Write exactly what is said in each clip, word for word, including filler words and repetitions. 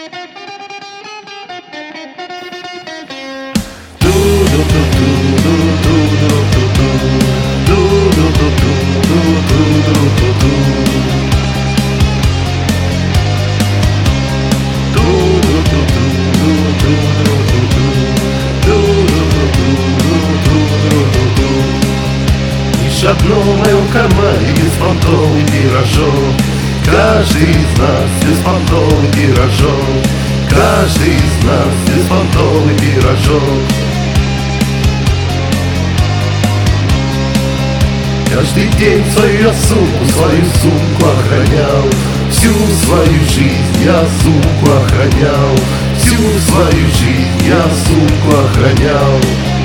Лишь одно в моем кармане беспонтовый пирожок. Каждый из нас беспонтовый пирожок. Каждый из нас беспонтовый пирожок. Каждый день свою сумку, свою сумку охранял. Всю свою жизнь я сумку охранял. Всю свою жизнь я сумку охранял.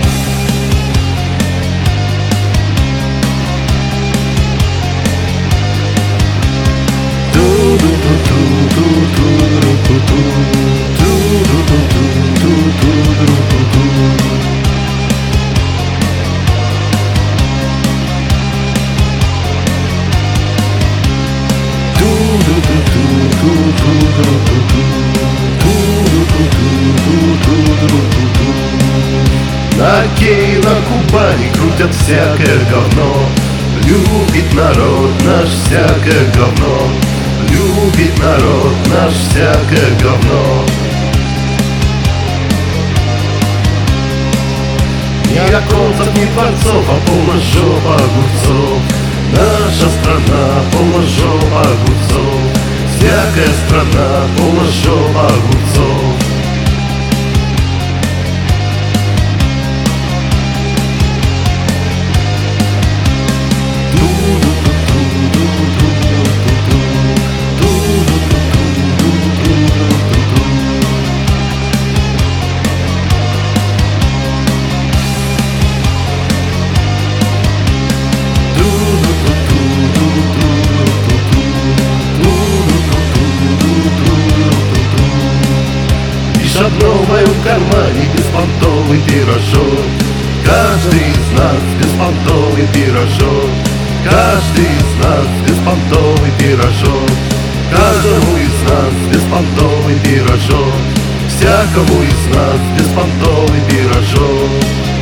На Оке и на Кубани крутят всякое говно. Любит народ наш всякое говно. Любит народ наш всякое говно. Ни оконцев, ни дворцов, а полна жопа огурцов. Наша страна полна жопа огурцов. Всякая страна полна жопа огурцов. Лишь одно в моем кармане беспонтовый пирожок. Каждый из нас беспонтовый пирожок. Каждый из нас беспонтовый пирожок. Каждому из нас беспонтовый пирожок. Всякому из нас беспонтовый пирожок.